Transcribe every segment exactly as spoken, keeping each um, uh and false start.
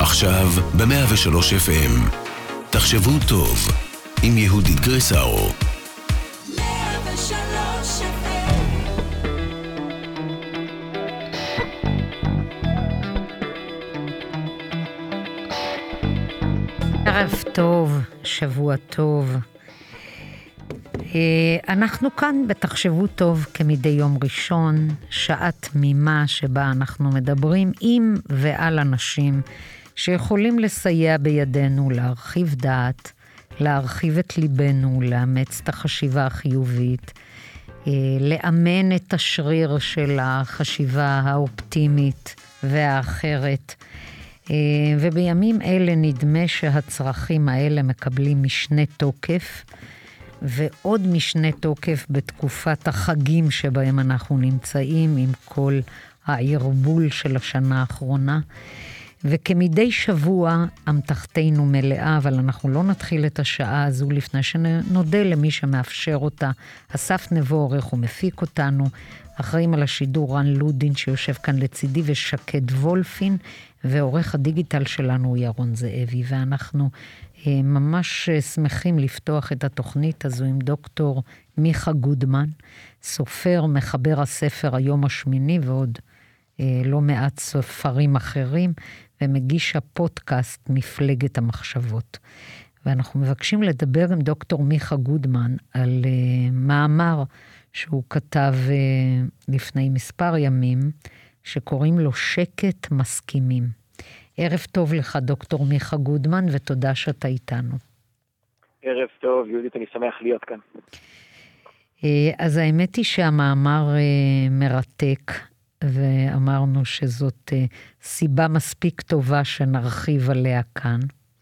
עכשיו ב-מאה ושלוש אף אם. תחשבו טוב, עם יהודית גרסאו. ערב טוב, שבוע טוב. אנחנו כאן בתחשבו טוב כמדי יום ראשון, שעה תמימה שבה אנחנו מדברים עם ועל אנשים שיכולים לסייע בידינו להרחיב דעת, להרחיב את ליבנו, לאמץ את החשיבה החיובית, לאמן את השריר של החשיבה האופטימית והאחרת. ובימים אלה נדמה שהצרכים האלה מקבלים משנה תוקף, ועוד משנה תוקף בתקופת החגים שבהם אנחנו נמצאים, עם כל הערבול של השנה האחרונה. וכמדי שבוע אמתחתנו מלאה, אבל אנחנו לא נתחיל את השעה הזו לפני שנודה למי שמאפשר אותה. אסף נבו עורך ומפיק אותנו, אחראים על השידור רן לודין שיושב כאן לצידי, ושקד וולפין, ועורך הדיגיטל שלנו הוא ירון זאבי, ואנחנו אה, ממש שמחים לפתוח את התוכנית הזו עם דוקטור מיכה גודמן, סופר, מחבר הספר היום השמיני, ועוד אה, לא מעט ספרים אחרים, ומגיש הפודקאסט מפלגת המחשבות. ואנחנו מבקשים לדבר עם דוקטור מיכה גודמן על אה, מאמר שהוא כתב אה, לפני מספר ימים, שקוראים לו שקט מסכימים. ערב טוב לך דוקטור מיכה גודמן, ותודה שאתה איתנו. ערב טוב, יהודית, אני שמח להיות כאן. אז האמת היא שהמאמר מרתק, ואמרנו שזאת סיבה מספיק טובה שנרחיב עליה כאן.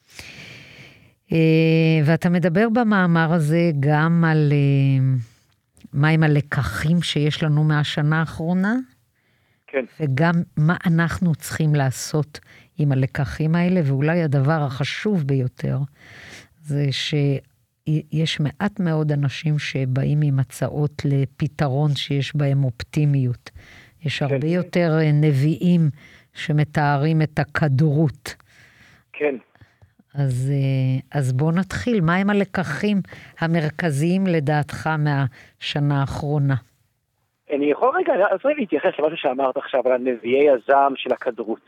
ואתה מדבר במאמר הזה גם על מה עם הלקחים שיש לנו מהשנה האחרונה, כן. וגם מה אנחנו צריכים לעשות עם הלקחים האלה, ואולי הדבר החשוב ביותר, זה שיש מעט מאוד אנשים שבאים עם הצעות לפתרון שיש בהם אופטימיות. יש הרבה כן. יותר נביאים שמתארים את הכדרות. כן. אז, אז בוא נתחיל. מה הם הלקחים המרכזיים לדעתך מהשנה האחרונה? אני יכול רגע, אז רגע להתייחס למשהו שאמרת עכשיו על הנביאי הזעם של הכדרות.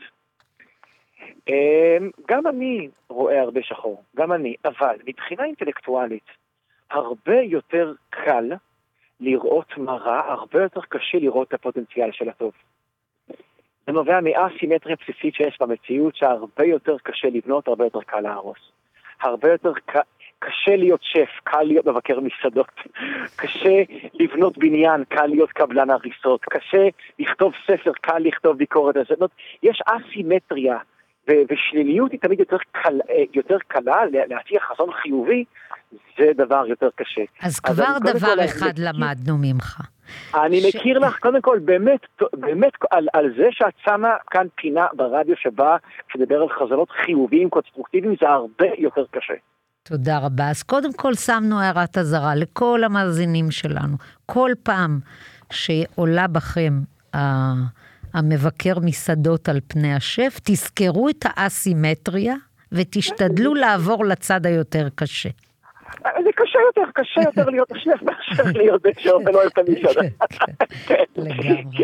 גם אני רואה הרבה שחור, גם אני, אבל מבחינה אינטלקטואלית, הרבה יותר קל לראות מה רע, הרבה יותר קשה לראות את הפוטנציאל של הטוב. זה נובע מאסימטריה בסיסית שיש במציאות, שהרבה יותר קשה לבנות, הרבה יותר קל להרוס. הרבה יותר קל... קשה להיות שף, קל להיות מבקר מסעדות, קשה לבנות בניין, קל להיות קבלן הריסות, קשה לכתוב ספר, קל לכתוב ביקורת. יש אסימטריה, ושליליות היא תמיד יותר, קל, יותר קלה, להציע חזון חיובי, זה דבר יותר קשה. אז כבר אז דבר אחד מכיר, למדנו ממך. אני ש... מכיר לך, קודם כל, באמת, באמת על, על זה שאת שמה כאן פינה ברדיו שבה, כשדבר על חזונות חיוביים, קונסטרוקטיביים, זה הרבה יותר קשה. תודה רבה. אז קודם כל שמנו הערת הזרה לכל המאזינים שלנו. כל פעם שעולה בכם המבקר מסעדות על פני השף, תזכרו את האסימטריה ותשתדלו לעבור לצד היותר קשה. זה קשה יותר, קשה יותר להיות השף מאשר להיות בשף ולא אוהב את המסעדה. לגמרי.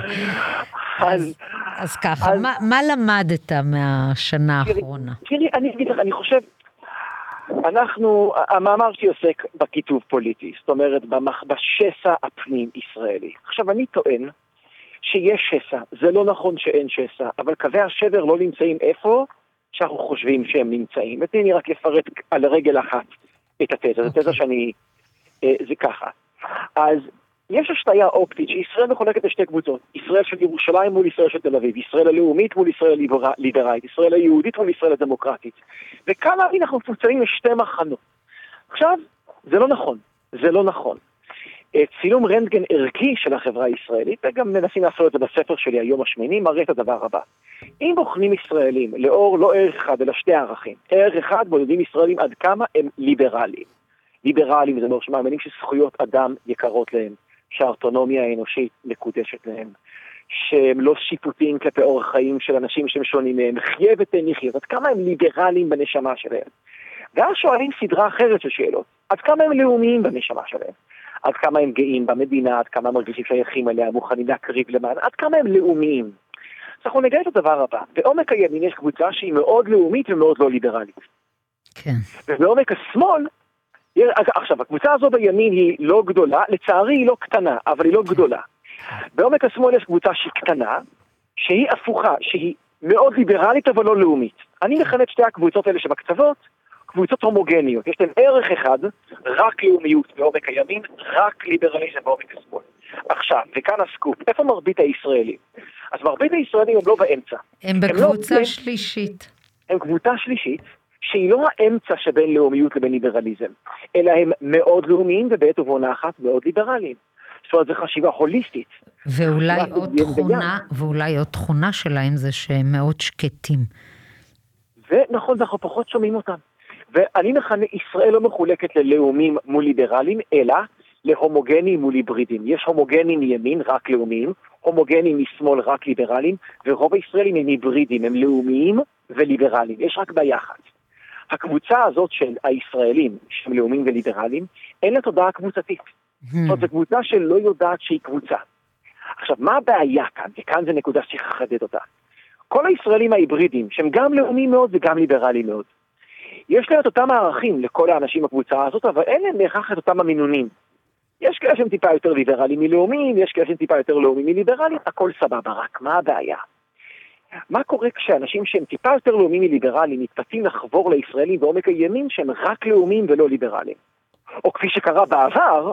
אז ככה, מה למדת מהשנה האחרונה? תראי, אני אגיד לך, אני חושב, אנחנו, המאמר שלי עוסק בכיתוב פוליטי, זאת אומרת, בשסע הפנים ישראלי. עכשיו, אני טוען שיש שסע, זה לא נכון שאין שסע, אבל קווי השבר לא נמצאים איפה שאנחנו חושבים שהם נמצאים. ותני לי רק לפרט על רגל אחת את התזה, זו תזה שאני, זה ככה. אז יש השתיה אופטית שישראל מחולקת לשתי קבוצות, ישראל של ירושלים מול ישראל של תל אביב, ישראל הלאומית מול ישראל הליברלית, ישראל היהודית מול ישראל הדמוקרטית. וכאן אנחנו מפוצלים לשתי מחנות. עכשיו, זה לא נכון, זה לא נכון. צילום רנטגן ערכי של החברה הישראלית, וגם מנסים לעשות את זה בספר שלי היום השמיני, מראה את הדבר הבא. אם בוחנים ישראלים לאור לא ערך אחד, אלא שתי ערכים, ערך אחד בודדים ישראלים עד כמה הם ליברליים. ליברליים זה לא שמאמינים שזכויות אדם יקרות להם, שהאוטונומיה האנושית מקודשת להם, שהם לא שיפוטים כלפי אורח חיים של אנשים שהם שונים מהם, חיה ותן לחיות, עד כמה הם ליברליים בנשמה שלהם. ואז שואלים סדרה אחרת של שאלות, עד כמה הם לאומיים בנשמה שלהם, עד כמה הם גאים במדינה, עד כמה הם מרגישים שייכים אליה, מוכנים להקריב למען, עד כמה הם לאומיים. אז אנחנו נגלה את הדבר הבא, בעומק הימין יש קבוצה שהיא מאוד לאומית ומאוד לא ליברלית. כן. ובעומק השמאל, עכשיו, הקבוצה הזו בימין היא לא גדולה, לצערי היא לא קטנה, אבל היא לא גדולה. בעומק השמאל יש קבוצה שהיא קטנה, שהיא הפוכה, שהיא מאוד ליברלית אבל לא לאומית. אני מכנה את שתי הקבוצות האלה שבקצוות, קבוצות הומוגניות. יש להם ערך אחד, רק לאומיות בעומק הימין, רק ליברליזם בעומק השמאל. עכשיו, וכאן הסקופ, איפה מרבית הישראלים? אז מרבית הישראלים הם לא באמצע. הם בקבוצה הם לא, שלישית. הם קבוצה שלישית, שהיא לא האמצע שבין לאומיות לבין ליברליזם, אלא הם מאוד לאומיים ובעת ובעונה אחת מאוד ליברליים. זאת אומרת, זו חשיבה הוליסטית. ואולי עוד תכונה, ואולי עוד תכונה שלהם זה שהם מאוד שקטים. ונכון, אנחנו פחות שומעים אותם. ואני מכנה, ישראל לא מחולקת ללאומים מול ליברליים, אלא להומוגנים מול היברידים. יש הומוגנים מימין, רק לאומיים, הומוגנים משמאל, רק ליברליים, ורוב הישראלים הם היברידים, הם לאומיים וליברליים. יש רק ביחד. הקבוצה הזאת של הישראלים, שהם לאומיים וליברליים, אין לה תודעה קבוצתית. זאת אומרת, זו קבוצה שלא יודעת שהיא קבוצה. עכשיו, מה הבעיה כאן? וכאן זה נקודה שצריך לחדד אותה. כל הישראלים ההיברידים, שהם גם לאומיים מאוד וגם ליברליים מאוד, יש להם את אותם הערכים לכל האנשים בקבוצה הזאת, אבל אין להם בהכרח את אותם המינונים. יש כאלה שהם טיפה יותר ליברליים מלאומיים, יש כאלה שהם טיפה יותר לאומיים מליברליים, הכל סבבה, רק מה הבעיה? מה קורה כשאנשים שהם טיפה יותר לאומיים מליברליים מתפתים לחבור לישראלים בעומק הימין שהם רק לאומיים ולא ליברליים? או כפי שקרה בעבר,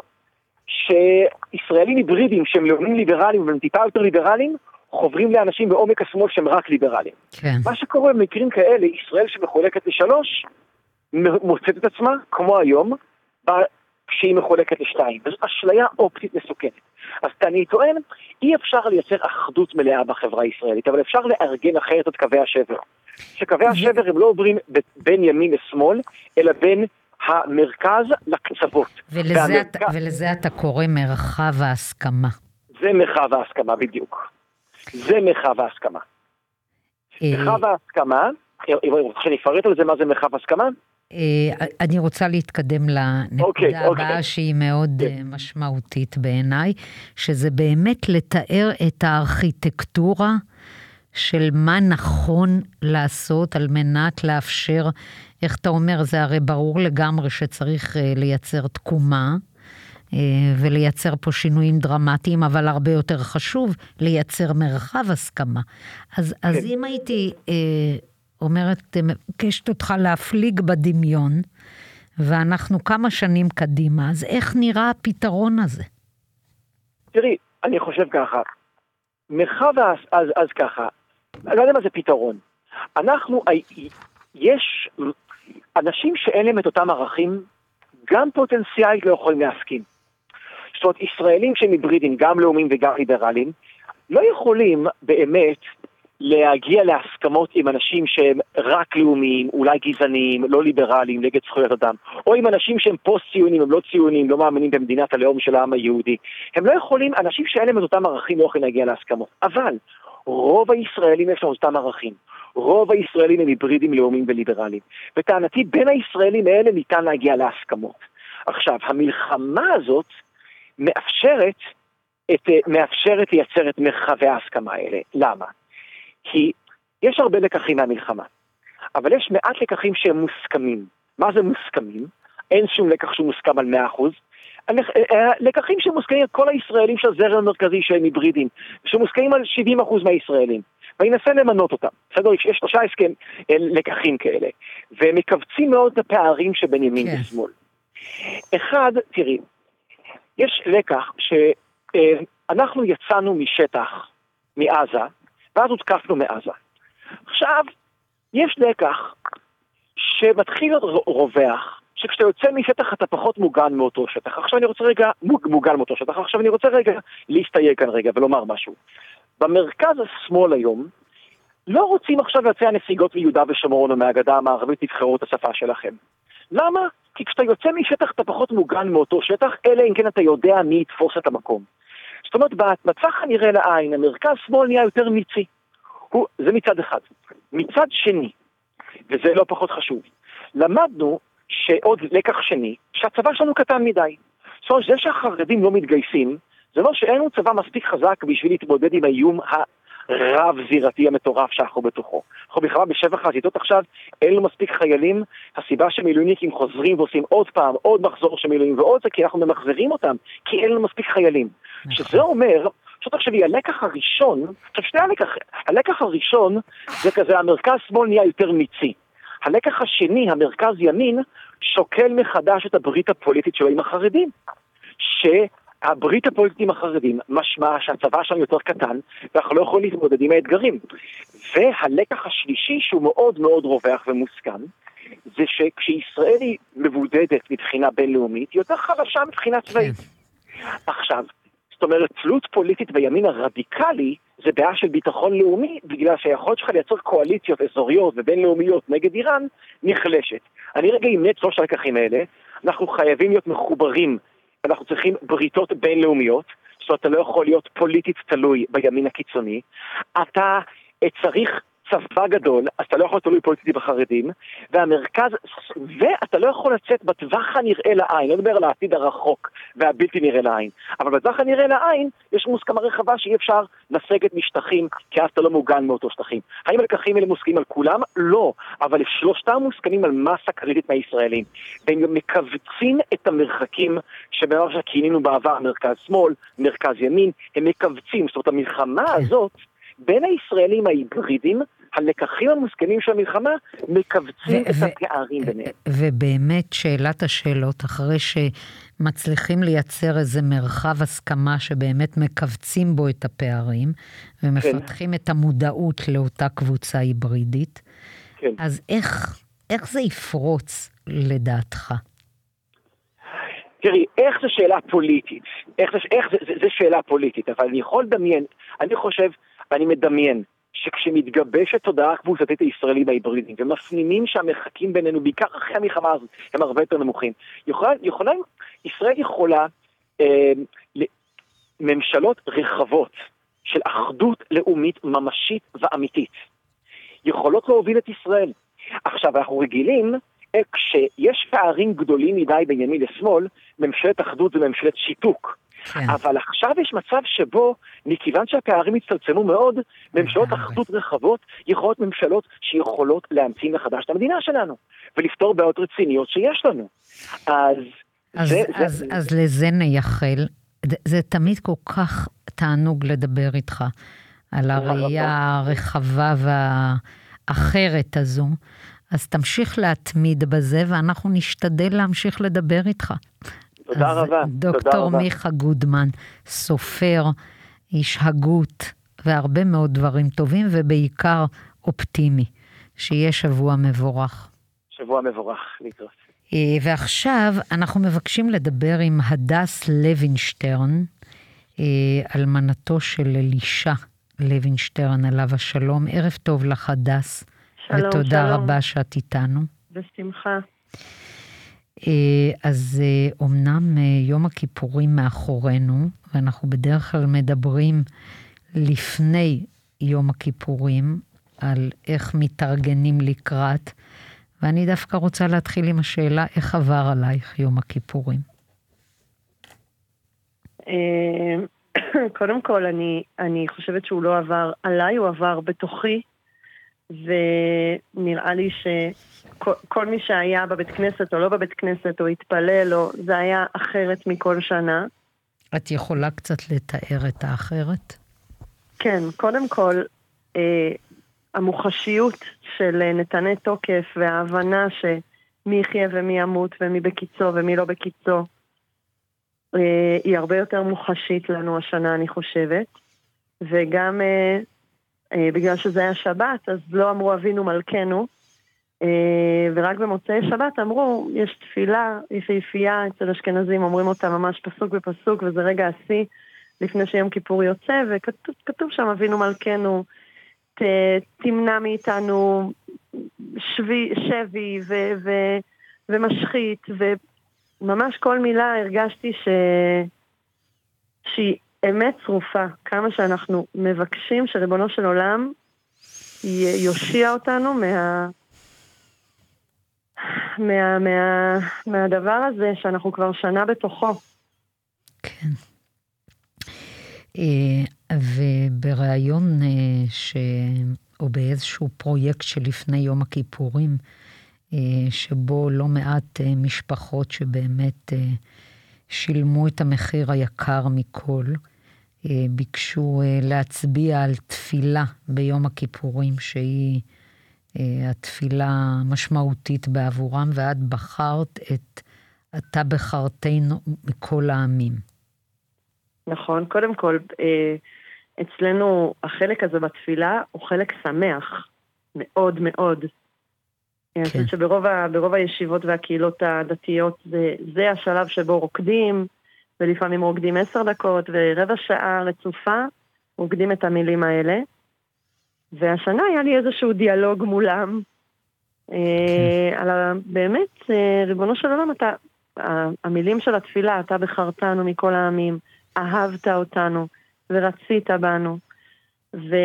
שישראלים היברידים שהם לאומיים ליברליים והם טיפה יותר ליברליים, חוברים לאנשים בעומק השמאל שהם רק ליברליים. כן. מה שקורה במקרים כאלה, ישראל שמחולקת לשלוש, מוצאת את עצמה, כמו היום, שהיא מחולקת לשתיים. וזאת אשליה אופטית מסוכנת. אז אני טוען, אי אפשר לייצר אחדות מלאה בחברה הישראלית, אבל אפשר לארגן אחרת את קווי השבר. שקווי השבר הם לא עוברים בין ימין לשמאל, אלא בין המרכז לקצוות. ולזה, והמרכז... אתה, ולזה אתה קורא מרחב ההסכמה. זה מרחב ההסכמה בדיוק. זה מרחב ההסכמה. מרחב ההסכמה, כשאני אפרט על זה מה זה מרחב ההסכמה? אני רוצה להתקדם לנקודה הבאה שהיא מאוד משמעותית בעיניי, שזה באמת לתאר את הארכיטקטורה של מה נכון לעשות על מנת לאפשר, איך אתה אומר, זה הרי ברור לגמרי שצריך לייצר תקומה, ולייצר פה שינויים דרמטיים, אבל הרבה יותר חשוב, לייצר מרחב הסכמה. אז, כן. אז אם הייתי אה, אומרת, מבקשת אותך להפליג בדמיון, ואנחנו כמה שנים קדימה, אז איך נראה הפתרון הזה? תראי, אני חושב ככה, מרחב, אז, אז ככה, אני לא יודע מה זה פתרון. אנחנו, יש אנשים שאין להם את אותם ערכים, גם פוטנציאלית לא יכולים להסכים. זאת אומרת, ישראלים שהם היברידים, גם לאומיים וגם ליברליים, לא יכולים באמת להגיע להסכמות עם אנשים שהם רק לאומיים, אולי גזעניים, לא ליברליים, נגד זכויות אדם, או עם אנשים שהם פוסט-ציונים, הם לא ציונים, לא מאמינים במדינת הלאום של העם היהודי. הם לא יכולים, אנשים שאין להם את אותם ערכים לא יכולים להגיע להסכמות. אבל רוב הישראלים יש להם אותם ערכים. רוב הישראלים הם היברידים, לאומיים וליברליים. וטענתי, בין הישראלים האלה ניתן להגיע להסכמות. עכשיו, המלחמה הזאת מאפשרת, את, מאפשרת לייצר את מרחבי ההסכמה האלה. למה? כי יש הרבה לקחים מהמלחמה, אבל יש מעט לקחים שהם מוסכמים. מה זה מוסכמים? אין שום לקח שהוא מוסכם על מאה אחוז. לקחים שמוסכמים על כל הישראלים של הזרם המרכזי שהם היברידים, שמוסכמים על שבעים אחוז מהישראלים. ואני אנסה למנות אותם. בסדר, יש שלושה הסכם לקחים כאלה, והם מקבצים מאוד את הפערים שבין ימין כן. ושמאל. אחד, תראי, יש לקח שאנחנו יצאנו משטח, מעזה, ואז הותקפנו מעזה. עכשיו, יש לקח שמתחיל להיות רווח, שכשאתה יוצא משטח אתה פחות מוגן מאותו שטח. עכשיו אני רוצה רגע, מוגן מאותו שטח, עכשיו אני רוצה רגע להסתייג כאן רגע ולומר משהו. במרכז השמאל היום, לא רוצים עכשיו לצאת הנסיגות מיהודה ושומרון או מהגדה המערבית, תבחרו את השפה שלכם. למה? כי כשאתה יוצא משטח אתה פחות מוגן מאותו שטח, אלא אם כן אתה יודע מי יתפוס את המקום. זאת זאת אומרת, בטווח הנראה לעין, המרכז שמאל נהיה יותר ניצי. הוא, זה מצד אחד. מצד שני, וזה לא פחות חשוב, למדנו שעוד לקח שני, שהצבא שלנו קטן מדי. זאת אומרת, זה שהחרדים לא מתגייסים, זה לא שאין לנו צבא מספיק חזק בשביל להתמודד עם האיום הרב זירתי המטורף שאנחנו בתוכו. אנחנו בכלל בשבע חזיתות עכשיו, אין לנו מספיק חיילים, הסיבה שמילואיניקים חוזרים ועושים עוד פעם, עוד מחזור של מילואים ועוד זה, כי אנחנו ממחזרים אותם, כי אין לנו מספיק חיילים. שזה אומר, עכשיו תחשבי, הלקח הראשון, עכשיו שני הלקח, הלקח הראשון זה כזה, המרכז שמאל נהיה יותר ניצי. הלקח השני, המרכז ימין, שוקל מחדש את הברית הפוליטית שלו עם החרדים. שהברית הפוליטית עם החרדים משמע שהצבא שם יותר קטן, ואנחנו לא יכולים להתמודד עם האתגרים. והלקח השלישי, שהוא מאוד מאוד רווח ומוסכם, זה שכשישראל היא מבודדת מבחינה בינלאומית, היא יותר חלשה מבחינה צבאית. עכשיו, זאת אומרת, תלות פוליטית בימין הרדיקלי זה בעיה של ביטחון לאומי, בגלל שהיכולת שלך לייצר קואליציות אזוריות ובינלאומיות נגד איראן נחלשת. אני רגע אימץ שלוש הלקחים האלה, אנחנו חייבים להיות מחוברים, אנחנו צריכים בריתות בינלאומיות, זאת אומרת, אתה לא יכול להיות פוליטית תלוי בימין הקיצוני, אתה צריך צבא גדול, אז אתה לא יכול תלוי פוליטית בחרדים, והמרכז, ואתה לא יכול לצאת בטווח הנראה לעין, לא מדבר על העתיד הרחוק והבלתי נראה לעין, אבל בטווח הנראה לעין יש מוסכמה רחבה שאי אפשר לסגת משטחים, כי אז אתה לא מוגן מאותו שטחים. האם הלקחים האלה מוסכמים על כולם? לא, אבל שלושתם מוסכמים על מסה קריטית מהישראלים, והם גם מקבצים את המרחקים שבמה שכינינו בעבר, מרכז שמאל, מרכז ימין, הם מקבצים, זאת אומרת המלחמה הזאת, בין הישראלים ההיברידים, הלקחים המוסכמים של המלחמה מקבצים את הפערים ביניהם. ובאמת שאלת השאלות, אחרי שמצליחים לייצר איזה מרחב הסכמה שבאמת מקבצים בו את הפערים, ומפתחים את המודעות לאותה קבוצה היברידית, אז איך, איך זה יפרוץ לדעתך? תראי, איך זה שאלה פוליטית? איך זה, איך זה, זה, זה שאלה פוליטית, אבל אני יכול לדמיין, אני חושב, ואני מדמיין, שכשמתגבשת תודעה קבוצתית הישראלים ההיברידים, ומפנימים שהמרחקים בינינו, בעיקר אחרי המלחמה הזאת, הם הרבה יותר נמוכים. יכולה, יכולה, ישראל יכולה, אה, ממשלות רחבות, של אחדות לאומית ממשית ואמיתית, יכולות להוביל את ישראל. עכשיו, אנחנו רגילים, כשיש פערים גדולים מדי בין ימין לשמאל, ממשלת אחדות וממשלת שיתוק. כן. אבל עכשיו יש מצב שבו, מכיוון שהפערים הצטמצמו מאוד, ממשלות אחדות רחבות יכולות ממשלות שיכולות להמציא מחדש את המדינה שלנו, ולפתור בעיות רציניות שיש לנו. אז, אז, זה, אז, זה... אז לזה נייחל. זה תמיד כל כך תענוג לדבר איתך, על הראייה הרחבה והאחרת הזו. אז תמשיך להתמיד בזה, ואנחנו נשתדל להמשיך לדבר איתך. תודה רבה. דוקטור מיכה גודמן, סופר, איש הגות, והרבה מאוד דברים טובים, ובעיקר אופטימי, שיהיה שבוע מבורך. שבוע מבורך, להתראות. ועכשיו אנחנו מבקשים לדבר עם הדס לוינשטרן, אלמנתו של אלישע לוינשטרן, עליו השלום. ערב טוב לך, הדס. שלום, ותודה שלום. רבה שאת איתנו. בשמחה. אז אומנם יום הכיפורים מאחורינו, ואנחנו בדרך כלל מדברים לפני יום הכיפורים, על איך מתארגנים לקראת, ואני דווקא רוצה להתחיל עם השאלה, איך עבר עלייך יום הכיפורים? קודם כל, אני, אני חושבת שהוא לא עבר עליי, הוא עבר בתוכי, ונראה לי שכל מי שהיה בבית כנסת או לא בבית כנסת או התפלל, או, זה היה אחרת מכל שנה. את יכולה קצת לתאר את האחרת? כן, קודם כל, אה, המוחשיות של נתני תוקף וההבנה שמי יחיה ומי ימות ומי בקיצו ומי לא בקיצו, אה, היא הרבה יותר מוחשית לנו השנה, אני חושבת. וגם אה, אה, בגלל שזה היה שבת, אז לא אמרו אבינו מלכנו, אה, ורק במוצאי שבת אמרו, יש תפילה יפהפייה אצל אשכנזים, אומרים אותה ממש פסוק בפסוק, וזה רגע השיא לפני שיום כיפור יוצא, וכתוב שם אבינו מלכנו, ת, תמנע מאיתנו שבי, שבי ו, ו, ומשחית, וממש כל מילה הרגשתי ש, שהיא אמת צרופה, כמה שאנחנו מבקשים שריבונו של עולם יושיע אותנו מה, מה, מה, מהדבר הזה שאנחנו כבר שנה בתוכו. כן. ובראיון ש... או באיזשהו פרויקט שלפני יום הכיפורים, שבו לא מעט משפחות שבאמת שילמו את המחיר היקר מכל, ביקשו להצביע על תפילה ביום הכיפורים, שהיא התפילה המשמעותית בעבורם, ואת בחרת את אתה בחרתנו מכל העמים. נכון, קודם כל, אצלנו החלק הזה בתפילה הוא חלק שמח, מאוד מאוד. אני חושבת שברוב ברוב הישיבות והקהילות הדתיות זה, זה השלב שבו רוקדים, ולפעמים רוקדים עשר דקות ורבע שעה רצופה, רוקדים את המילים האלה. והשנה היה לי איזשהו דיאלוג מולם, על באמת, ריבונו של עולם, אתה, המילים של התפילה, אתה בחרתנו מכל העמים, אהבת אותנו ורצית בנו, ו...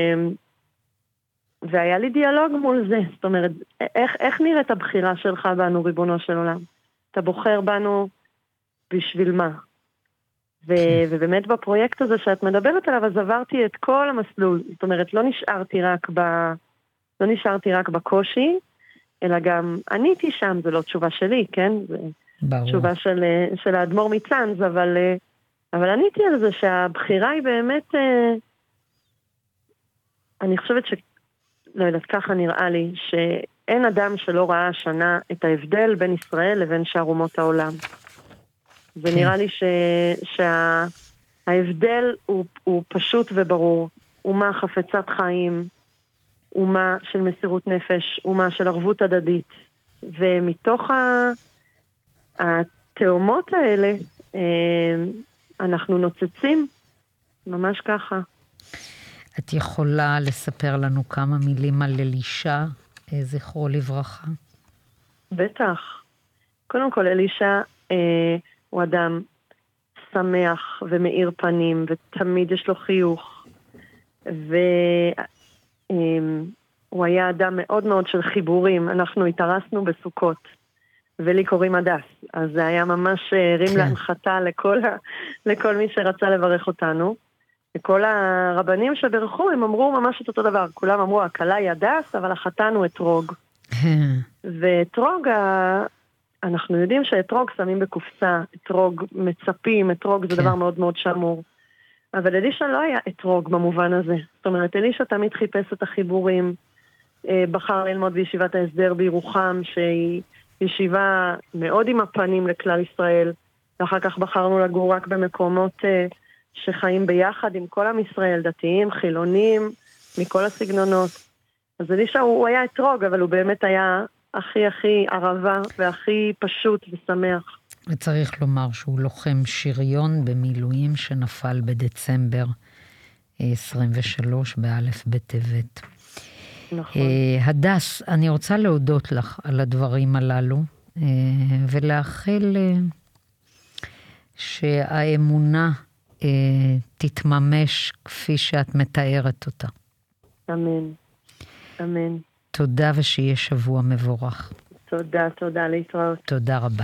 והיה לי דיאלוג מול זה, זאת אומרת, איך, איך נראית הבחירה שלך בנו, ריבונו של עולם? אתה בוחר בנו בשביל מה? ו... ובאמת בפרויקט הזה שאת מדברת עליו, אז עברתי את כל המסלול, זאת אומרת, לא נשארתי רק, ב... לא נשארתי רק בקושי, אלא גם עניתי שם, זו לא תשובה שלי, כן? זה ברור. תשובה של, של האדמו"ר מצאנז, אבל, אבל עניתי על זה שהבחירה היא באמת, אני חושבת ש... לא יודעת, ככה נראה לי, שאין אדם שלא ראה השנה את ההבדל בין ישראל לבין שאר אומות העולם. ונראה לי ש... שההבדל הוא, הוא פשוט וברור. אומה חפצת חיים, אומה של מסירות נפש, אומה של ערבות הדדית. ומתוך ה... התאומות האלה, אנחנו נוצצים, ממש ככה. את יכולה לספר לנו כמה מילים על אלישע, זכרו לברכה? בטח. קודם כל, אלישע אה, הוא אדם שמח ומאיר פנים, ותמיד יש לו חיוך. והוא אה, היה אדם מאוד מאוד של חיבורים. אנחנו התארסנו בסוכות, ולי קוראים הדס. אז זה היה ממש רים כן. להנחתה לכל, ה, לכל מי שרצה לברך אותנו. וכל הרבנים שברכו, הם אמרו ממש את אותו דבר. כולם אמרו, הקלה היא הדס, אבל החתן הוא אתרוג. ואתרוג, אנחנו יודעים שאתרוג שמים בקופסה, אתרוג מצפים, אתרוג זה דבר מאוד מאוד שמור. אבל אלישע לא היה אתרוג במובן הזה. זאת אומרת, אלישע תמיד חיפש את החיבורים, בחר ללמוד בישיבת ההסדר בירוחם, שהיא ישיבה מאוד עם הפנים לכלל ישראל, ואחר כך בחרנו לגור רק במקומות שחיים ביחד עם כל עם ישראל, דתיים, חילונים, מכל הסגנונות. אז אלישע הוא היה אתרוג, אבל הוא באמת היה הכי הכי ערבה והכי פשוט ושמח. וצריך לומר שהוא לוחם שריון במילואים שנפל בדצמבר עשרים ושלוש באלף בטבת. נכון. הדס, אני רוצה להודות לך על הדברים הללו, ולאחל שהאמונה תתממש כפי שאת מתארת אותה. אמן. אמן. תודה ושיהיה שבוע מבורך. תודה, תודה, להתראות. תודה רבה.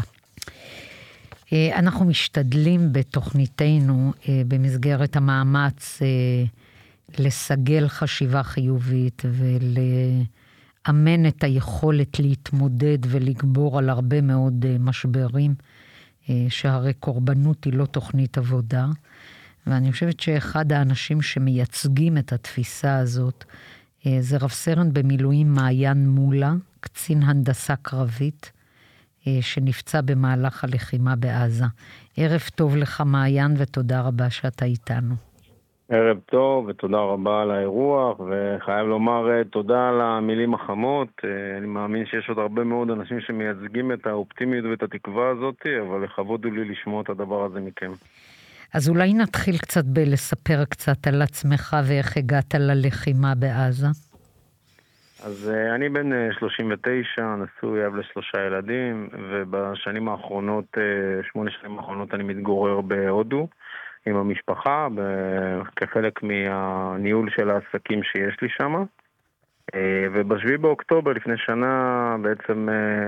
אנחנו משתדלים בתוכניתנו, במסגרת המאמץ, לסגל חשיבה חיובית ולאמן את היכולת להתמודד ולגבור על הרבה מאוד משברים, שהרי קורבנות היא לא תוכנית עבודה, ואני חושבת שאחד האנשים שמייצגים את התפיסה הזאת, זה רב סרן במילואים מעיין מולה, קצין הנדסה קרבית, שנפצע במהלך הלחימה בעזה. ערב טוב לך מעיין, ותודה רבה שאתה איתנו. ערב טוב, ותודה רבה על האירוח, וחייב לומר תודה על המילים החמות. אני מאמין שיש עוד הרבה מאוד אנשים שמייצגים את האופטימיות ואת התקווה הזאת, אבל לכבוד הוא לי לשמוע את הדבר הזה מכם. אז אולי נתחיל קצת בלספר קצת על עצמך ואיך הגעת ללחימה בעזה. אז אני בן שלושים ותשע, נשוי, אב לשלושה ילדים, ובשנים האחרונות, שמונה שנים האחרונות אני מתגורר בהודו. עם המשפחה, כחלק מהניהול של העסקים שיש לי שם. ובשביעי באוקטובר, לפני שנה, בעצם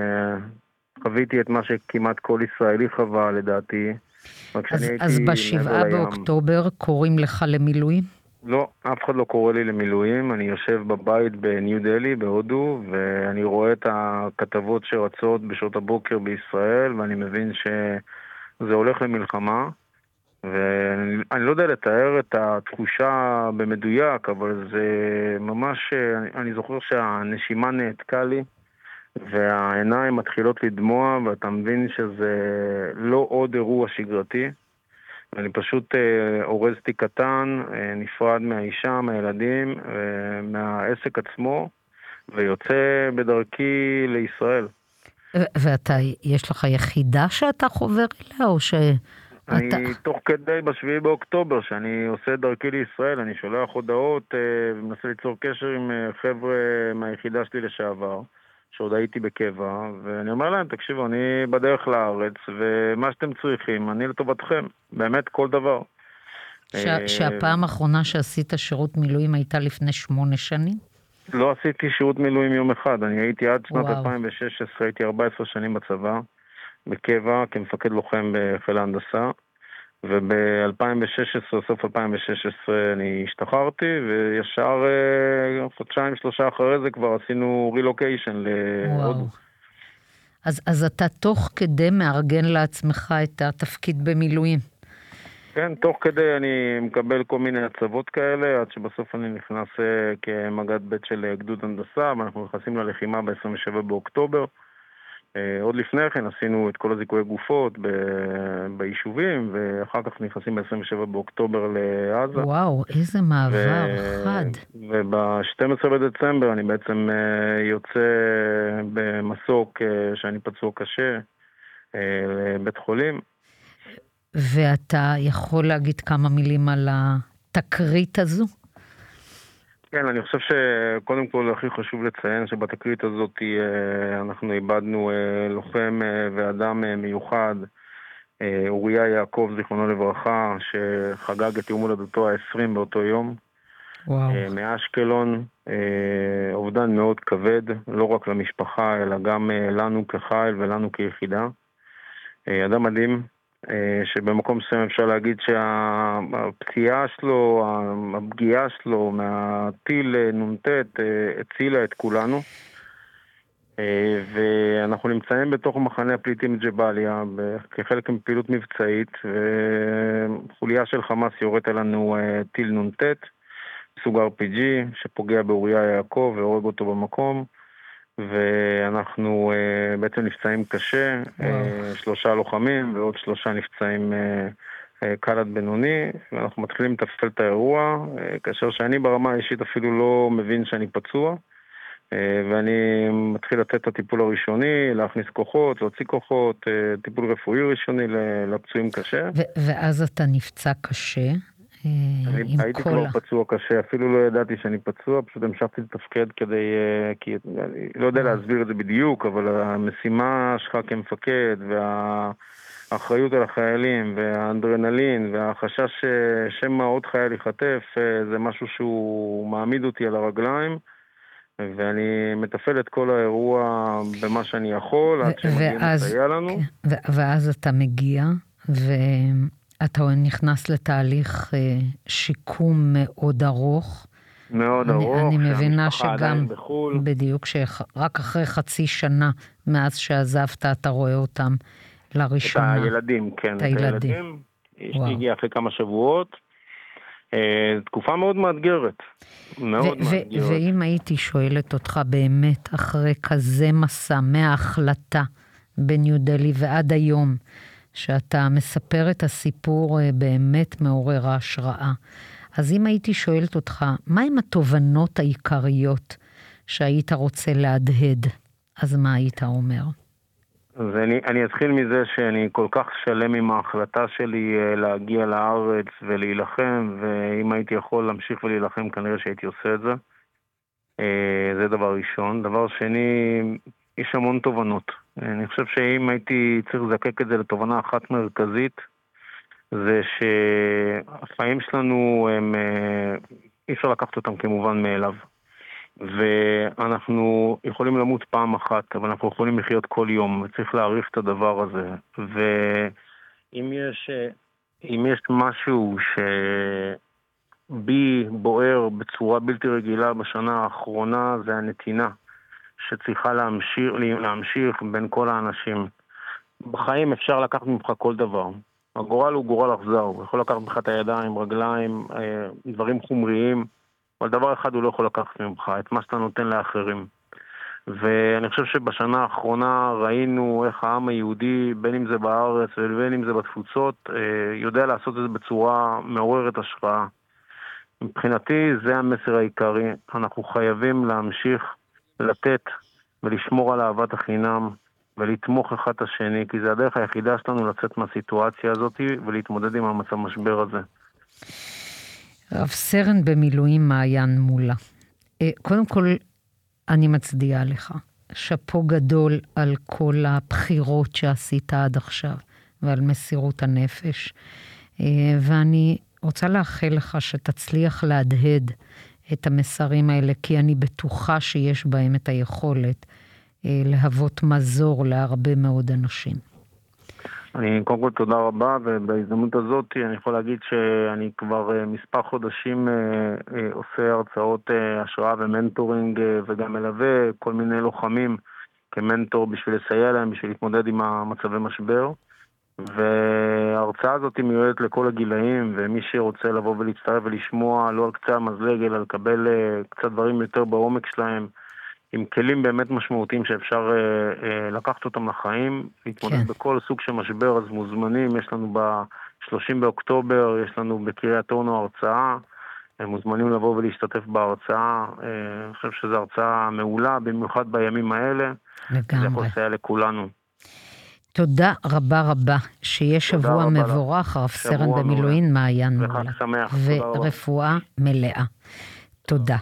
חוויתי את מה שכמעט כל ישראלי חווה, לדעתי. אז, אז בשבעה באוקטובר קוראים לך למילואים? לא, אף אחד לא קורא לי למילואים. אני יושב בבית בניו דלי, בהודו, ואני רואה את הכתבות שרצות בשעות הבוקר בישראל, ואני מבין שזה הולך למלחמה. ואני לא יודע לתאר את התחושה במדויק, אבל זה ממש, אני, אני זוכר שהנשימה נעתקה לי, והעיניים מתחילות לדמוע, ואתה מבין שזה לא עוד אירוע שגרתי. אני פשוט אה, אורזתי קטן, אה, נפרד מהאישה, מהילדים, אה, מהעסק עצמו, ויוצא בדרכי לישראל. ואתה, יש לך יחידה שאתה חובר אליה, או ש... אני אתה... תוך כדי בשביעי באוקטובר, שאני עושה דרכי לישראל, אני שולח הודעות אה, ומנסה ליצור קשר עם אה, חבר'ה מהיחידה שלי לשעבר, שעוד הייתי בקבע, ואני אומר להם, תקשיבו, אני בדרך לארץ, ומה שאתם צריכים, אני לטובתכם, באמת כל דבר. ש... שהפעם האחרונה שעשית שירות מילואים הייתה לפני שמונה שנים? לא עשיתי שירות מילואים יום אחד, אני הייתי עד שנת אלפיים ושש עשרה, הייתי ארבע עשרה שנים בצבא, בקבע, כמפקד לוחם בחיל ההנדסה, וב-אלפיים ושש עשרה, סוף אלפיים ושש עשרה, אני השתחררתי, וישר חודשיים, שלושה אחרי זה כבר עשינו רילוקיישן להודו. אז, אז אתה תוך כדי מארגן לעצמך את התפקיד במילואים? כן, תוך כדי אני מקבל כל מיני הצבות כאלה, עד שבסוף אני נכנס כמג"ד ב' של גדוד הנדסה, ואנחנו נכנסים ללחימה ב-עשרים ושבעה באוקטובר. עוד לפני כן עשינו את כל הזיקויי גופות ב- ביישובים, ואחר כך נכנסים ב-עשרים ושבעה באוקטובר לעזה. וואו, איזה מעבר ו- חד. וב-שנים עשר בדצמבר אני בעצם יוצא במסוק שאני פצוע קשה לבית חולים. ואתה יכול להגיד כמה מילים על התקרית הזו? כן, אני חושב שקודם כל הכי חשוב לציין שבתקרית הזאת אנחנו איבדנו לוחם ואדם מיוחד, אוריה יעקב, זיכרונו לברכה, שחגג את יום הולדתו ה-עשרים באותו יום. וואו. מאשקלון, אובדן מאוד כבד, לא רק למשפחה, אלא גם לנו כחיל ולנו כיחידה. אדם מדהים, שבמקום מסוים אפשר להגיד שהפציעה שלו, הפגיעה שלו מהטיל נ"ט הצילה את כולנו. ואנחנו נמצאים בתוך מחנה הפליטים ג'באליה כחלק מפעילות מבצעית, וחוליה של חמאס יורט אלינו טיל נ"ט סוג אר פי ג'י שפוגע באוריה יעקב והורג אותו במקום, ואנחנו uh, בעצם נפצעים קשה, uh, שלושה לוחמים ועוד שלושה נפצעים uh, uh, קל עד בינוני, ואנחנו מתחילים לתפעל את האירוע, uh, כאשר שאני ברמה האישית אפילו לא מבין שאני פצוע, uh, ואני מתחיל לתת את הטיפול הראשוני, להכניס כוחות, להוציא כוחות, uh, טיפול רפואי ראשוני לפצועים קשה. ו- ואז אתה נפצע קשה? אני הייתי כבר פצוע קשה, אפילו לא ידעתי שאני פצוע, פשוט המשכתי לתפקד כדי, כי אני לא יודע להסביר את זה בדיוק, אבל המשימה שלך כמפקד והאחריות על החיילים והאנדרנלין והחשש ששמא עוד חייל יחטף, זה משהו שהוא מעמיד אותי על הרגליים, ואני מטפל את כל האירוע במה שאני יכול, עד שמגיעים לסייע לנו. ואז אתה מגיע, ו... אתה נכנס לתהליך שיקום מאוד ארוך. מאוד אני, ארוך. אני מבינה שגם, בדיוק, שרק אחרי חצי שנה מאז שעזבת, אתה רואה אותם לראשונה. את הילדים, כן. את הילדים. אשתי הגיעה אחרי כמה שבועות. תקופה מאוד מאתגרת. מאוד מאתגרת. ואם הייתי שואלת אותך באמת, אחרי כזה מסע, מההחלטה בניו דלי ועד היום, שאתה מספר את הסיפור באמת מעורר ההשראה. אז אם הייתי שואלת אותך, מה עם התובנות העיקריות שהיית רוצה להדהד? אז מה היית אומר? אז אני, אני אתחיל מזה שאני כל כך שלם עם ההחלטה שלי להגיע לארץ ולהילחם, ואם הייתי יכול להמשיך ולהילחם, כנראה שהייתי עושה את זה. זה דבר ראשון. דבר שני, יש המון תובנות. אני חושב שאם הייתי צריך לזקק את זה לתובנה אחת מרכזית, זה שהחיים שלנו, הם, אי אפשר לקחת אותם כמובן מאליו. ואנחנו יכולים למות פעם אחת, אבל אנחנו יכולים לחיות כל יום, וצריך להעריך את הדבר הזה. ואם יש, אם יש משהו שבי בוער בצורה בלתי רגילה בשנה האחרונה, זה הנתינה שצריכה להמשיך, להמשיך בין כל האנשים. בחיים אפשר לקחת ממך כל דבר. הגורל הוא גורל אכזר, הוא יכול לקחת ממך את הידיים, רגליים, דברים חומריים, אבל דבר אחד הוא לא יכול לקחת ממך, את מה שאתה נותן לאחרים. ואני חושב שבשנה האחרונה ראינו איך העם היהודי, בין אם זה בארץ ובין אם זה בתפוצות, יודע לעשות את זה בצורה מעוררת השראה. מבחינתי זה המסר העיקרי, אנחנו חייבים להמשיך לתת ולשמור על אהבת החינם, ולתמוך אחד את השני, כי זה הדרך היחידה שלנו לצאת מהסיטואציה הזאת ולהתמודד עם המצב משבר הזה. רב סרן במילואים מעיין מולה. קודם כל, אני מצדיעה לך. שפו גדול על כל הבחירות שעשית עד עכשיו, ועל מסירות הנפש. ואני רוצה לאחל לך שתצליח להדהד את המסרים האלה, כי אני בטוחה שיש בהם את היכולת להוות מזור להרבה מאוד אנשים. אני קודם כל תודה רבה, ובהזדמנות הזאת אני יכול להגיד שאני כבר מספר חודשים עושה הרצאות השראה ומנטורינג, וגם מלווה כל מיני לוחמים כמנטור בשביל לסייע להם, בשביל להתמודד עם המצבי משבר. וההרצאה הזאת מיועדת לכל הגילאים, ומי שרוצה לבוא ולהצטרף ולשמוע לא על קצה המזלג, אלא לקבל קצת דברים יותר בעומק שלהם, עם כלים באמת משמעותיים שאפשר אה, אה, לקחת אותם לחיים, להתמודד כן. בכל סוג של משבר, אז מוזמנים, יש לנו ב-שלושים באוקטובר, יש לנו בקריית אונו הרצאה, הם מוזמנים לבוא ולהשתתף בהרצאה, אה, אני חושב שזו הרצאה מעולה, במיוחד בימים האלה, לגמרי. זה יכול לסייע לכולנו. תודה רבה רבה, שיש שבוע מבורך, רב סרן במילואים מעיין מולה, ורפואה מלאה. תודה.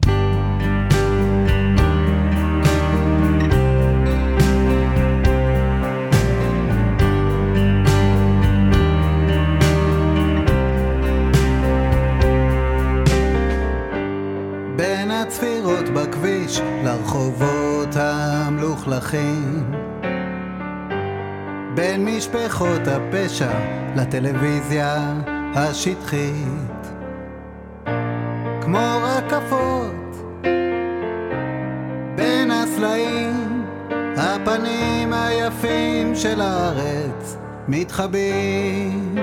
צפירות בכביש לרחובות המלוכלכים, בין משפחות הפשע לטלוויזיה השטחית, כמו רקפות בין הסלעים, הפנים היפים של הארץ מתחבאים,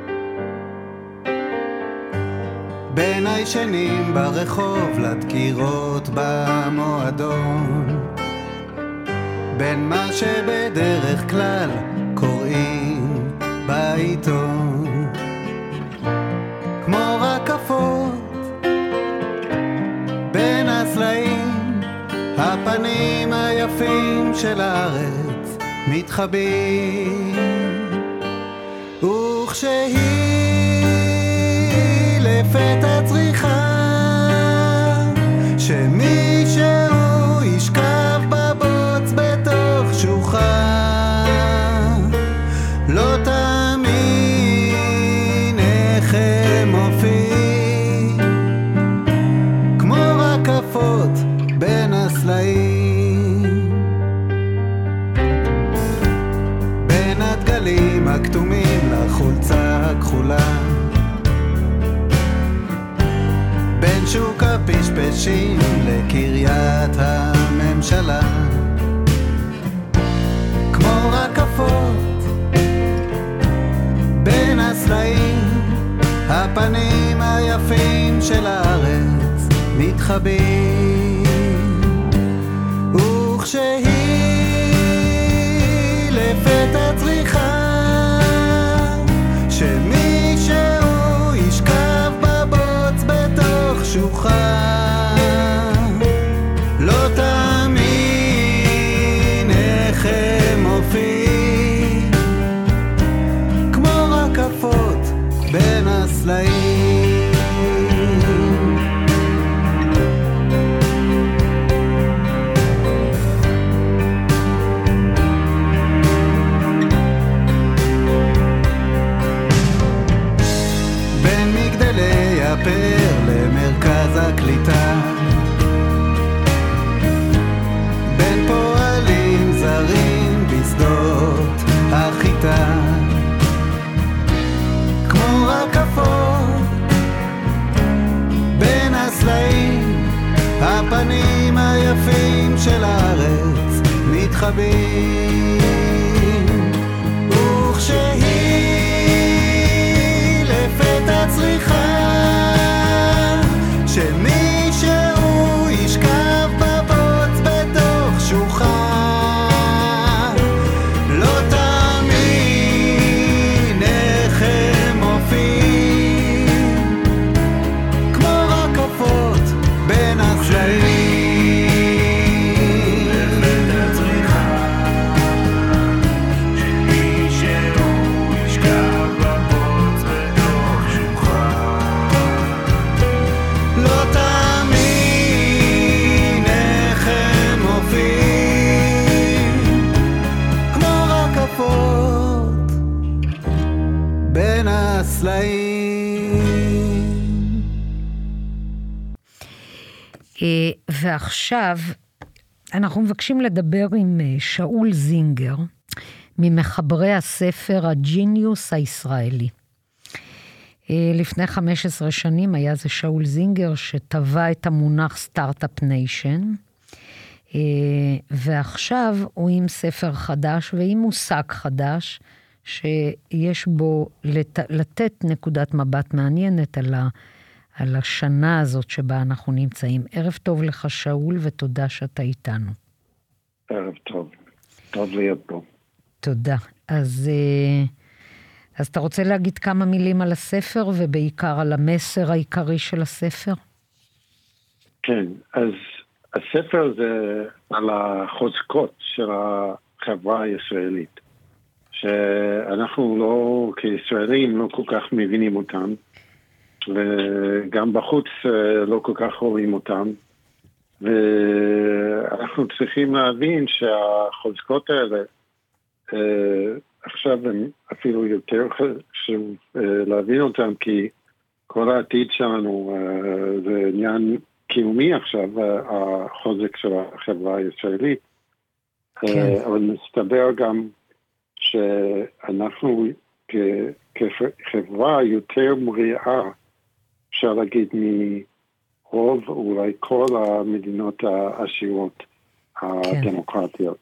בין הישנים ברחוב לדקירות במועדון, בין מה שבדרך כלל קוראים בעיתון, כמו רקפות בין הסלעים, הפנים היפים של הארץ מתחבאים, וכשהיא לפתע צריכה שמישהו ישכב בבוץ בתוך שוחה, לא תאמין איך הם מופיעים, כמו רקפות בין הסלעים, בין הדגלים הכתומים לחולצה הכחולה, בין שוק הפשפשים לקריית הממשלה, כמו רקפות בין הסלעים, הפנים היפים של הארץ מתחבאים, וכשהיא לפתע צריכה שמישהו ישכב בבוץ בתוך שוחה, לא תאמין איך הם מופיעים, כמו רקפות בין הסלעים. היפים של הארץ מתחבאים, וכשהיא לפתע צריכה שמישהו ישכב בבוץ בתוך שוחה, לא תאמין איך הם מופיעים כמו רקפות בין הסלעים. ועכשיו אנחנו מבקשים לדבר עם שאול זינגר, ממחברי הספר הג'יניוס הישראלי. לפני חמש עשרה שנים היה זה שאול זינגר שטבע את המונח סטארט-אפ ניישן, ועכשיו הוא עם ספר חדש ועם מושג חדש, שיש בו לת... לתת נקודת מבט מעניינת על, ה... על השנה הזאת שבה אנחנו נמצאים. ערב טוב לך שאול, ותודה שאתה איתנו. ערב טוב, טוב להיות פה. תודה. אז, אז אתה רוצה להגיד כמה מילים על הספר, ובעיקר על המסר העיקרי של הספר? כן, אז הספר זה על החוזקות של החברה הישראלית, שאנחנו לא, כישראלים, לא כל כך מבינים אותם, וגם בחוץ לא כל כך רואים אותם, ואנחנו צריכים להבין שהחוזקות האלה, עכשיו הם אפילו יותר חשוב להבין אותם, כי כל העתיד שלנו זה עניין קיומי עכשיו, החוזק של החברה הישראלית, כן. אבל מסתבר גם שאנחנו כחברה יותר בריאה, אפשר להגיד מרוב אולי כל המדינות העשירות הדמוקרטיות.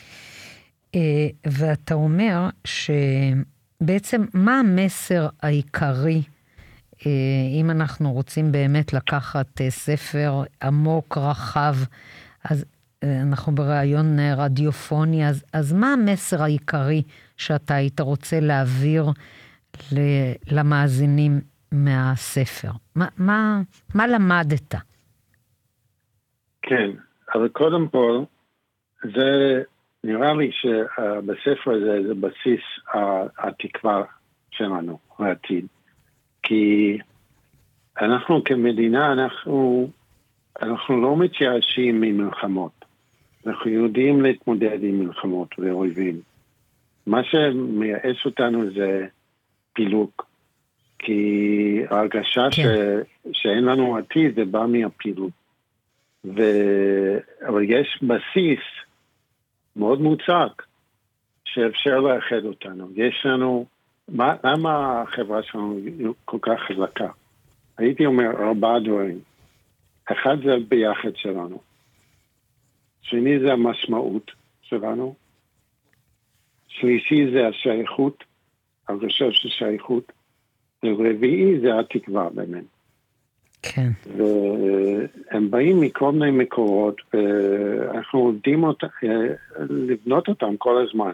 ואתה אומר שבעצם מה המסר העיקרי, אם אנחנו רוצים באמת לקחת ספר עמוק, רחב, אז אנחנו ברעיון רדיופוני, אז, אז מה המסר העיקרי שאתה היית רוצה להעביר למאזינים מהספר? מה, מה, מה למדת? כן, אבל קודם כל, זה נראה לי שבספר הזה זה בסיס התקווה שלנו, העתיד. כי אנחנו כמדינה, אנחנו, אנחנו לא מתייאשים ממלחמות. אנחנו יודעים להתמודד עם מלחמות ואויבים. מה שמייאש אותנו זה פילוג. כי ההרגשה כן. ש... שאין לנו עתיד זה בא מהפילוג. ו... אבל יש בסיס מאוד מוצק שאפשר לאחד אותנו. יש לנו, מה, למה החברה שלנו כל כך חזקה? הייתי אומר ארבעה דברים. אחד זה ביחד שלנו. שני זה המשמעות שלנו. שלישי זה השייכות, הרגשה של שייכות. ורביעי זה התקווה באמת. כן. והם באים מכל מיני מקורות, ואנחנו עובדים אותם, לבנות אותם כל הזמן.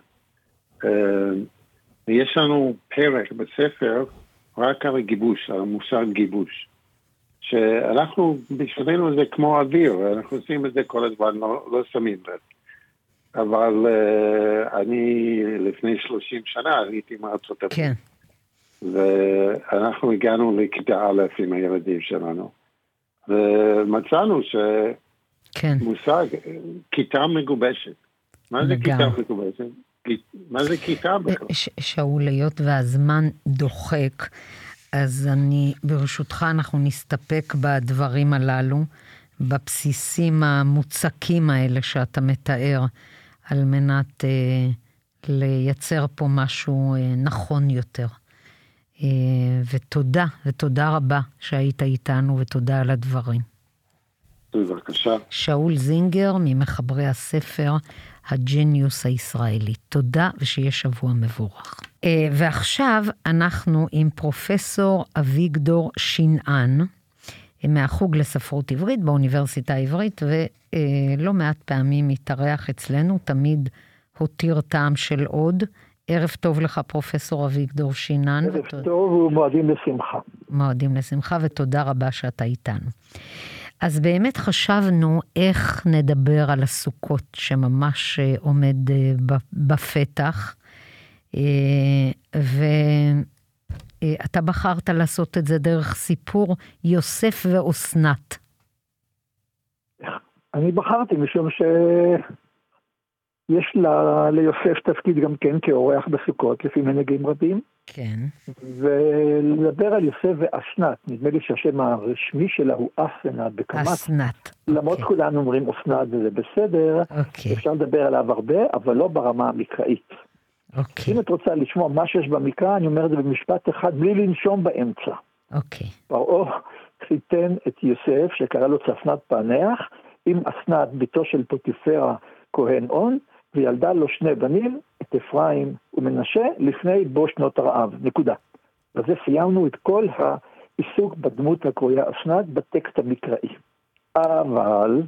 ויש לנו פרק בספר רק על הגיבוש, על המושג גיבוש. שאנחנו, בשבילנו זה כמו אוויר, אנחנו עושים את זה כל הזמן, לא, לא שמים לב. אבל אני לפני שלושים שנה הייתי מארצות הברית. כן. ואנחנו הגענו לכיתה א' עם הילדים שלנו. ומצאנו שמושג, כן. כיתה מגובשת. מה זה כיתה מגובשת? מה זה כיתה בכלל? שאול, היות והזמן דוחק, אז אני, ברשותך, אנחנו נסתפק בדברים הללו, בבסיסים המוצקים האלה שאתה מתאר, על מנת אה, לייצר פה משהו אה, נכון יותר. ותודה, ותודה רבה שהיית איתנו, ותודה על הדברים. בבקשה. שאול זינגר, ממחברי הספר הג'ניוס הישראלי. תודה ושיהיה שבוע מבורך. ועכשיו אנחנו עם פרופסור אביגדור שינען, מהחוג לספרות עברית באוניברסיטה העברית, ולא מעט פעמים התארח אצלנו, תמיד הותיר טעם של עוד. ערב טוב לך, פרופסור אביגדור שינען. ערב ות... טוב ומועדים לשמחה. מועדים לשמחה, ותודה רבה שאתה איתנו. אז באמת חשבנו איך נדבר על הסוכות שממש עומד בפתח, ואתה בחרת לעשות את זה דרך סיפור יוסף ואסנת. אני בחרתי משום ש... יש לה, ליוסף תפקיד גם כן כאורח בסוכות, לפי מנהגים רבים. כן. ולדבר על יוסף ואסנת, נדמה לי שהשם הרשמי שלה הוא אסנת בקמת. אסנת. למרות okay. כולנו אומרים אסנת וזה בסדר, okay. אפשר לדבר עליו הרבה, אבל לא ברמה המקראית. Okay. אם את רוצה לשמוע מה שיש במקרא, אני אומר את זה במשפט אחד, בלי לנשום באמצע. אוקיי. Okay. פרעה חיתן את יוסף, שקרא לו צפנת פענח, עם אסנת, ביתו של פוטיפרה כהן און, וילדה לו שני בנים, את אפרים ומנשה, לפני בו שנות הרעב, נקודה. וזה סיימנו את כל העיסוק בדמות הקרויה אסנת בטקסט המקראי. אבל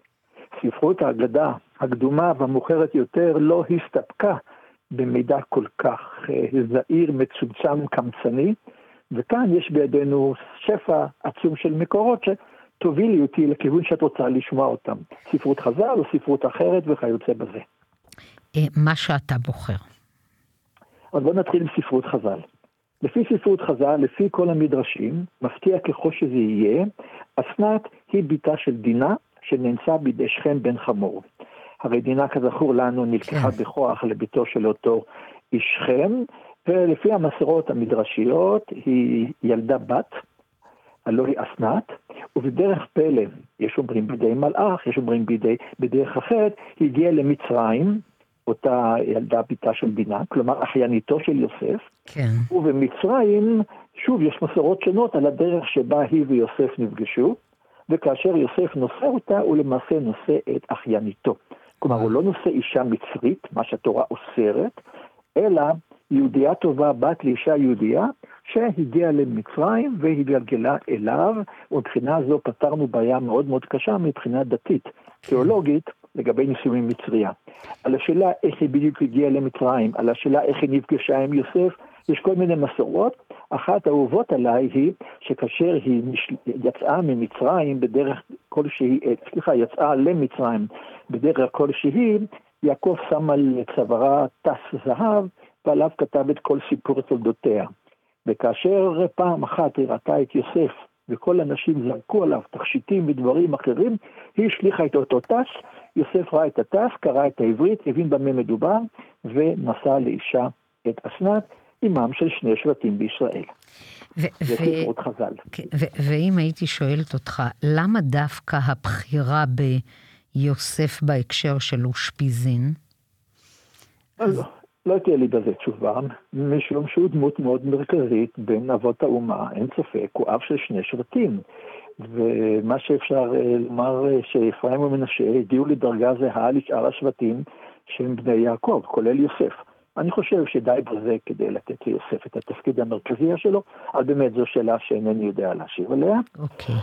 ספרות ההגדה הקדומה והמוכרת יותר לא הסתפקה במידע כל כך זעיר, מצומצם, קמצני, וכאן יש בידינו שפע עצום של מקורות שתובילי אותי לכיוון שאת רוצה לשמוע אותם. ספרות חז"ל או ספרות אחרת וכיוצא בזה. מה שאתה בוחר. אז בואו נתחיל עם ספרות חז"ל. לפי ספרות חז"ל, לפי כל המדרשים, מפתיע ככל שזה יהיה, אסנת היא ביתה של דינה, שנאנסה בידי שכם בן חמור. הרי דינה כזכור לנו נלקחה כן. בכוח לביתו של אותו איש שכם, ולפי המסורות המדרשיות היא ילדה בת, הלא היא אסנת, ובדרך פלא, יש אומרים בידי מלאך, יש אומרים בידי, בדרך אחרת, היא הגיעה למצרים, אותה ילדה ביתה של דינה, כלומר אחייניתו של יוסף, כן. ובמצרים, שוב יש מסורות שונות על הדרך שבה היא ויוסף נפגשו, וכאשר יוסף נושא אותה, הוא למעשה נושא את אחייניתו. כלומר, הוא לא נושא אישה מצרית, מה שהתורה אוסרת, אלא יהודייה טובה, בת לאישה יהודייה, שהגיעה למצרים והתגלגלה אליו, ובבחינה זו פתרנו בעיה מאוד מאוד קשה מבחינה דתית, תיאולוגית, לגבי נישואים מצריה. על השאלה איך היא בדיוק הגיעה למצרים, על השאלה איך היא נפגשה עם יוסף, יש כל מיני מסורות. אחת האהובות עליי היא שכאשר היא יצאה ממצרים בדרך כלשהי, סליחה, יצאה למצרים בדרך כלשהי, יעקב שם על צווארה טס זהב, ועליו כתב את כל סיפור תולדותיה. וכאשר פעם אחת היא ראתה את יוסף, וכל אנשים זרקו עליו תכשיטים ודברים אחרים, היא השליחה את אותו טס, יוסף ראה את הטס, קרא את העברית, הבין במה מדובר, ונשא לאישה את אסנת, אימם של שני שבטים בישראל. זה ספרות חז"ל. ואם הייתי שואלת אותך, למה דווקא הבחירה ביוסף בהקשר של אושפיזין? לא תהיה לי בזה תשובה, משום שהוא דמות מאוד מרכזית בין אבות האומה, אין ספק, הוא אב של שני שבטים. ומה שאפשר לומר שאפרים ומנשה הגיעו לדרגה זהה לשאר השבטים שהם בני יעקב, כולל יוסף. אני חושב שדי בזה כדי לתת ליוסף את התפקיד המרכזי שלו, אבל באמת זו שאלה שאינני יודע להשיב עליה. אוקיי.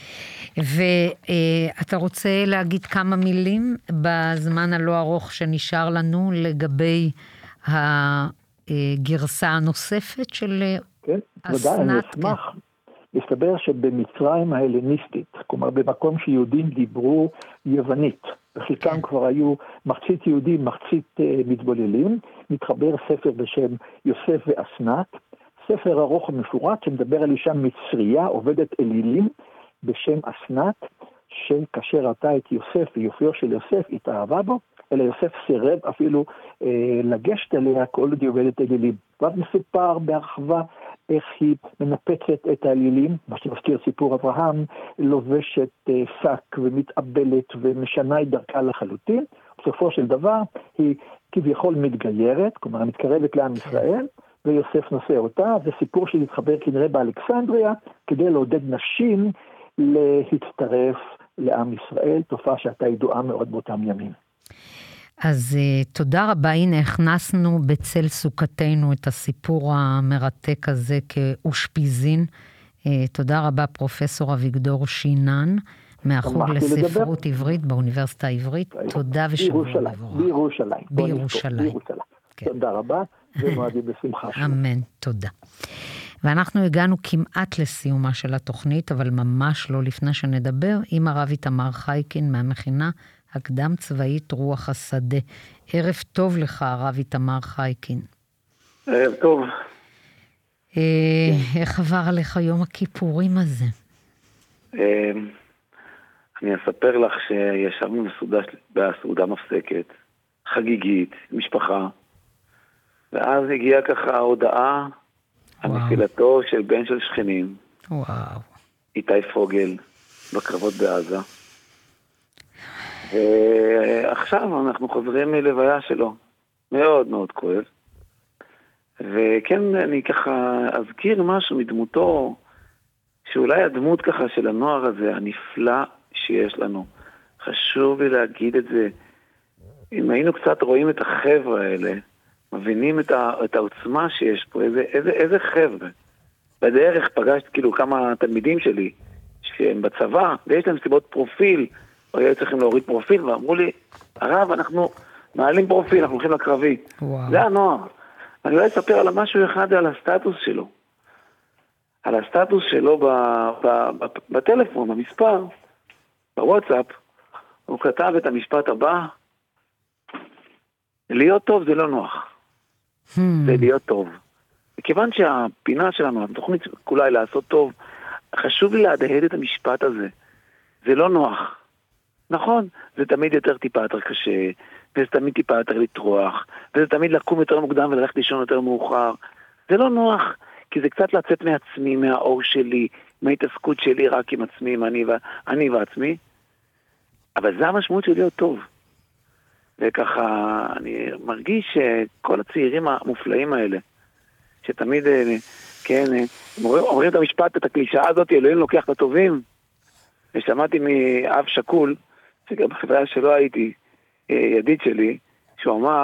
ואתה רוצה להגיד כמה מילים בזמן הלא ארוך שנשאר לנו לגבי הגרסה הנוספת של כן, אסנת? ודאי, אני אשמח. מסתבר שבמצרים ההלניסטית, כלומר במקום שיהודים דיברו יוונית, וחלקם כן. כבר היו מחצית יהודים, מחצית uh, מתבוללים, מתחבר ספר בשם יוסף ואסנת, ספר ארוך ומפורט שמדבר על אישה מצריה, עובדת אלילים, בשם אסנת, שכאשר ראתה את יוסף ויופיו של יוסף התאהבה בו, אלא יוסף סירב אפילו אה, לגשת אליה כל עוד היא עובדת אלילים. ואז מסופר בהרחבה איך היא מנפצת את האלילים, מה שמזכיר סיפור אברהם, לובשת אה, שק ומתאבלת ומשנה את דרכה לחלוטין. בסופו של דבר היא כביכול מתגיירת, כלומר מתקרבת לעם ישראל, ויוסף נושא אותה. זה סיפור שהתחבר כנראה באלכסנדריה, כדי לעודד נשים להצטרף לעם ישראל, תופעה שהייתה ידועה מאוד באותם ימים. אז uh, תודה רבה, הנה הכנסנו בצל סוכתנו את הסיפור המרתק הזה כאושפיזין. Uh, תודה רבה פרופסור אביגדור שינן, מהחוג לספרות עברית באוניברסיטה העברית. תודה ושבוע מבורך. בירושלים. בירושלים. תודה רבה, ומועדים בשמחה. אמן, תודה. ואנחנו הגענו כמעט לסיומה של התוכנית, אבל ממש לא לפני שנדבר, עם הרב איתמר חייקין מהמכינה הקדם צבאית רוח השדה. ערב טוב לך, הרב איתמר חייקין. ערב טוב. איך עבר עליך יום הכיפורים הזה? אני אספר לך שישבנו בסעודה מפסקת, חגיגית, משפחה, ואז הגיעה ככה ההודעה על נפילתו של בן של שכנים, וואו. איתי פוגל, בקרבות בעזה. ועכשיו אנחנו חוזרים מלוויה שלו, מאוד מאוד כואב. וכן, אני ככה אזכיר משהו מדמותו, שאולי הדמות ככה של הנוער הזה, הנפלא שיש לנו. חשוב לי להגיד את זה. אם היינו קצת רואים את החבר'ה האלה, מבינים את, ה, את העוצמה שיש פה, איזה, איזה, איזה חבר'ה. בדרך פגשת כאילו כמה תלמידים שלי, שהם בצבא, ויש להם סיבות פרופיל, או היו צריכים להוריד פרופיל, ואמרו לי, הרב, אנחנו מעלים פרופיל, אנחנו הולכים לקרבי. וואו. זה הנוער. אני אולי אספר על משהו אחד, על הסטטוס שלו. על הסטטוס שלו ב, ב, ב, בטלפון, במספר, בוואטסאפ, הוא כתב את המשפט הבא, להיות טוב זה לא נוח. Hmm. זה להיות טוב. וכיוון שהפינה שלנו, התוכנית כולה היא לעשות טוב, חשוב לי להדהד את המשפט הזה. זה לא נוח. נכון, זה תמיד יותר טיפה יותר קשה, וזה תמיד טיפה יותר לטרוח, וזה תמיד לקום יותר מוקדם וללכת לישון יותר מאוחר. זה לא נוח, כי זה קצת לצאת מעצמי, מהאור שלי, מההתעסקות שלי רק עם עצמי, עם אני, ו... אני ועצמי. אבל זה המשמעות של להיות טוב. וככה אני מרגיש שכל הצעירים המופלאים האלה, שתמיד, כן, אומרים את המשפט, את הקלישאה הזאת, אלוהים לוקח את הטובים, ושמעתי מאב שקול, שגם בחברה שלא הייתי, ידיד שלי, שהוא אמר,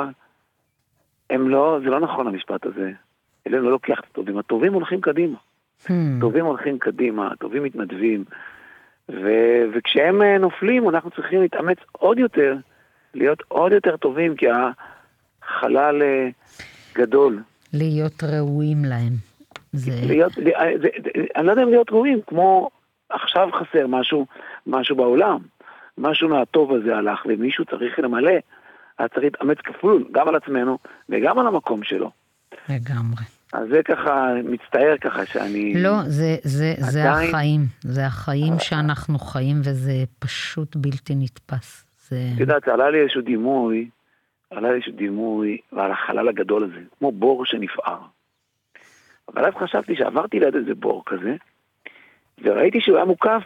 הם לא, זה לא נכון המשפט הזה, אלוהים לא לוקח את הטובים, הטובים הולכים קדימה, hmm. הטובים הולכים קדימה, הטובים מתנדבים, ו- וכשהם נופלים, אנחנו צריכים להתאמץ עוד יותר, להיות עוד יותר טובים, כי החלל גדול. להיות ראויים להם. זה... להיות, זה, זה, זה, אני לא יודע אם להיות ראויים, כמו עכשיו חסר משהו, משהו בעולם. משהו מהטוב הזה הלך, ומישהו צריך למלא, אז צריך להתאמץ כפול, גם על עצמנו, וגם על המקום שלו. לגמרי. אז זה ככה, מצטער ככה שאני... לא, זה, זה, זה עדיין... החיים. זה החיים שאנחנו חיים, וזה פשוט בלתי נתפס. זה... את יודעת, עלה לי איזשהו דימוי, עלה לי איזשהו דימוי, ועל החלל הגדול הזה, כמו בור שנפער. אבל אז חשבתי שעברתי ליד איזה בור כזה, וראיתי שהוא היה מוקף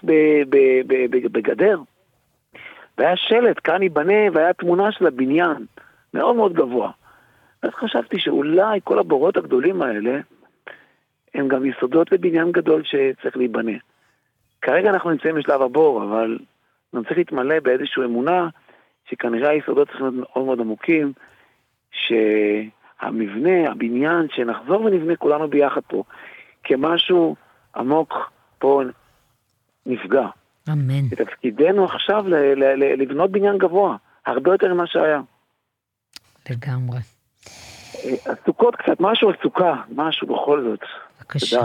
בגדר, והיה שלט, כאן ייבנה, והיה תמונה של הבניין, מאוד מאוד גבוה. אז חשבתי שאולי כל הבורות הגדולים האלה, הם גם יסודות לבניין גדול שצריך להיבנה. כרגע אנחנו נמצאים בשלב הבור, אבל אני צריך להתמלא באיזושהי אמונה, שכנראה היסודות צריכים להיות מאוד מאוד עמוקים, שהמבנה, הבניין, שנחזור ונבנה כולנו ביחד פה, כמשהו עמוק פה נפגע. אמן. ותפקידנו עכשיו ל- ל- ל- לבנות בניין גבוה, הרבה יותר ממה שהיה. לגמרי. הסוכות קצת, משהו על סוכה, משהו בכל זאת. בבקשה.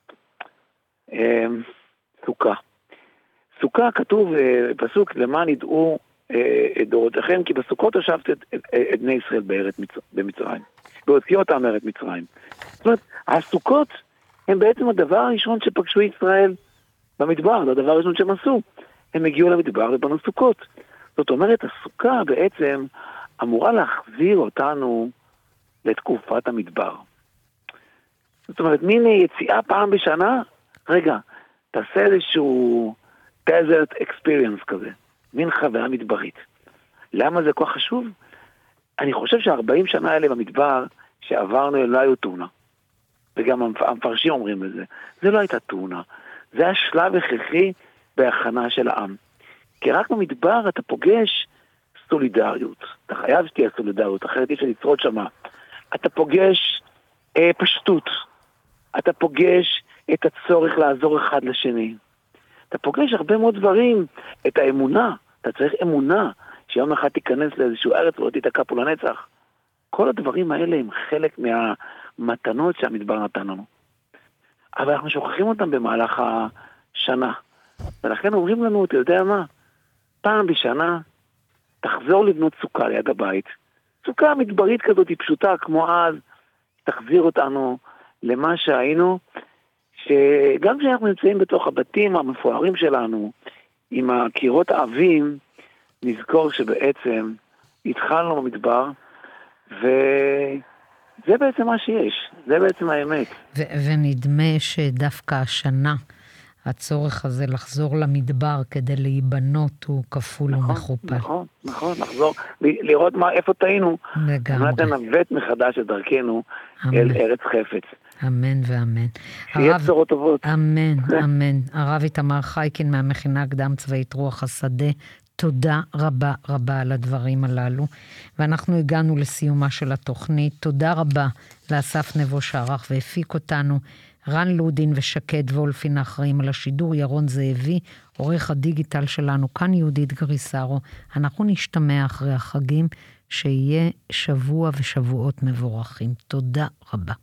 סוכה. סוכה כתוב פסוק, למען ידעו את דורותיכם, כי בסוכות הושבתי את, את, את בני ישראל בארץ במצרים. בהוציא אותם מארץ מצרים. זאת אומרת, הסוכות הם בעצם הדבר הראשון שפגשו ישראל במדבר, זה הדבר הראשון שהם עשו. הם הגיעו למדבר ובנו סוכות. זאת אומרת, הסוכה בעצם אמורה להחזיר אותנו לתקופת המדבר. זאת אומרת, מין יציאה פעם בשנה, רגע, תעשה איזשהו desert experience כזה, מין חוויה מדברית. למה זה כל כך חשוב? אני חושב ש-ארבעים שנה האלה במדבר שעברנו לא היו תאונה. וגם המפרשים אומרים את זה. זה לא הייתה תאונה. זה היה שלב הכרחי בהכנה של העם. כי רק במדבר אתה פוגש סולידריות. אתה חייב שתהיה סולידריות, אחרת יש לשרוד שמה. אתה פוגש אה, פשטות. אתה פוגש את הצורך לעזור אחד לשני. אתה פוגש הרבה מאוד דברים, את האמונה. אתה צריך אמונה שיום אחד תיכנס לאיזשהו ארץ ולא תיתקע פה לנצח. כל הדברים האלה הם חלק מהמתנות שהמדבר נתן לנו. אבל אנחנו שוכחים אותם במהלך השנה. ולכן אומרים לנו, אתה יודע מה? פעם בשנה תחזור לבנות סוכה ליד הבית. סוכה מדברית כזאת היא פשוטה כמו אז, תחזיר אותנו למה שהיינו, שגם כשאנחנו נמצאים בתוך הבתים המפוארים שלנו, עם הקירות העבים, נזכור שבעצם התחלנו במדבר, וזה בעצם מה שיש, זה בעצם האמת. ו- ונדמה שדווקא השנה, הצורך הזה לחזור למדבר כדי להיבנות הוא כפול נכון, ומכופל. נכון, נכון, לחזור, ל- לראות מה, איפה טעינו. לגמרי. אנחנו ננווט מחדש את דרכנו אמן. אל ארץ חפץ. אמן ואמן. שיהיה הרב- בשורות טובות. אמן, אמן. הרב איתמר חייקין מהמכינה הקדם צבאית רוח השדה, תודה רבה רבה על הדברים הללו. ואנחנו הגענו לסיומה של התוכנית. תודה רבה לאסף נבו שערך והפיק אותנו. רן לודין ושקד וולפין האחראים על השידור, ירון זאבי, עורך הדיגיטל שלנו, כאן יהודית גריסרו. אנחנו נשתמע אחרי החגים, שיהיה שבוע ושבועות מבורכים. תודה רבה.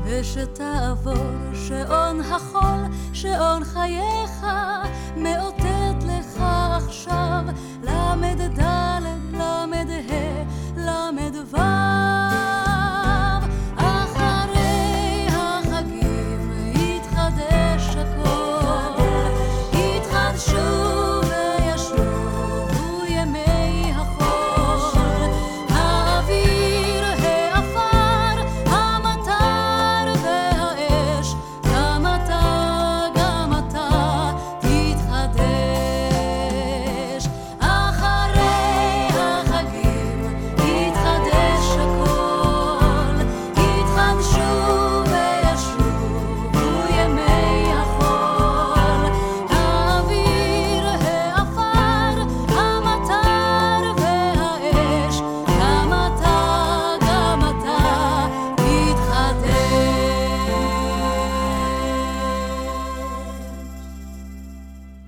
ושתעבור שעון החול, שעון חייך, מאותה